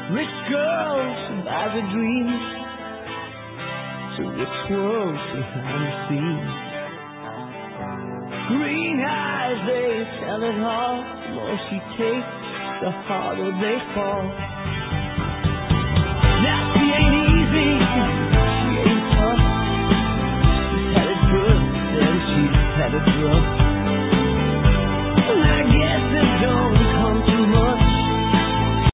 Rich girls buy the dreams to rich worlds behind the scenes. Green eyes, they tell it all. The more she takes, the harder they fall. Now she ain't easy.